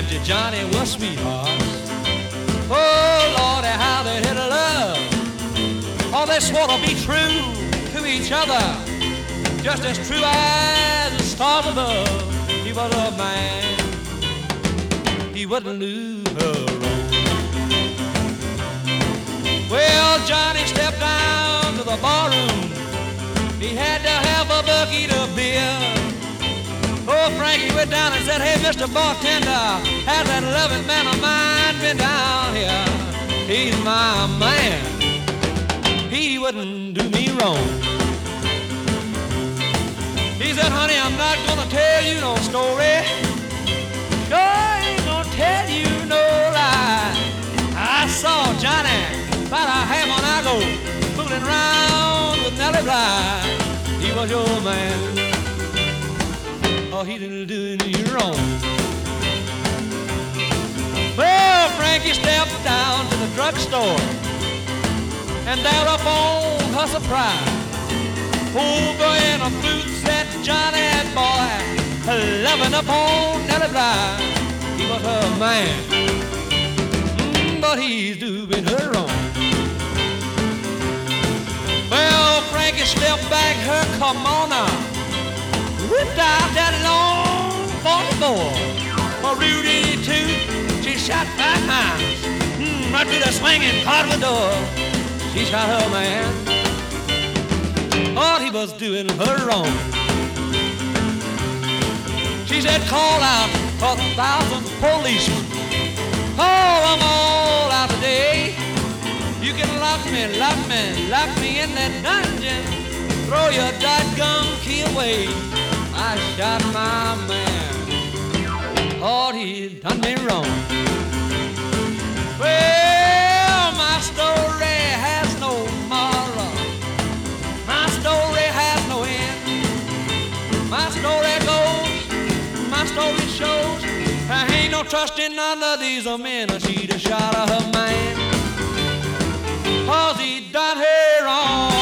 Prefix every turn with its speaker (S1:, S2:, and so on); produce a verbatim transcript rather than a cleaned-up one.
S1: and Johnny was sweethearts. Oh, Lordy, how they did love. Oh, they swore to be true to each other, just as true as the stars above. He was a man, he wouldn't lose her wrong. Well, Johnny stepped down to the barroom. He had to have a bucket of beer. Oh, Frankie went down and said, hey, Mister Bartender, has that loving man of mine been down here? He's my man. He wouldn't do me wrong. He said, honey, I'm not gonna tell you no story. Sure ain't gonna tell you no lie. I saw Johnny about a half an hour ago fooling around with Nellie Bly. He was your man. Oh, he didn't do you wrong. Well, Frankie stepped down to the drugstore, and there upon her surprise, over in a flute set Johnny boy, loving upon Nellie Bly. He was her man, mm, but he's doing her wrong. Well, Frankie stepped back her kimono, whipped out that long forty-four. For Rudy too, she shot five miles, mm, right through the swinging part of the door. She shot her man. Thought he was doing her wrong. She said, call out for a thousand policemen. Oh, I'm all out today. You can lock me, lock me, lock me in that dungeon. Throw your dadgum key away. I shot my man. Thought he'd done me wrong. Well, my story has no moral. My story has no end. My story goes, my story shows, I ain't no trusting none of these men. She'd have shot her man, 'cause he done her wrong.